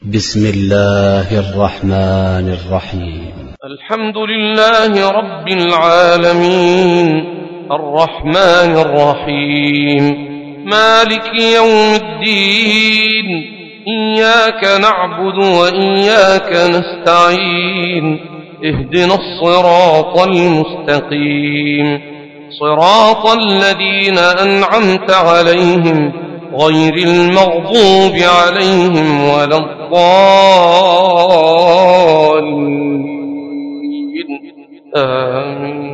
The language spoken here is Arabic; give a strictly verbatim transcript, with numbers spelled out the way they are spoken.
بسم الله الرحمن الرحيم. الحمد لله رب العالمين الرحمن الرحيم مالك يوم الدين إياك نعبد وإياك نستعين اهدنا الصراط المستقيم صراط الذين أنعمت عليهم غير المغضوب عليهم ولا الضالين آمين.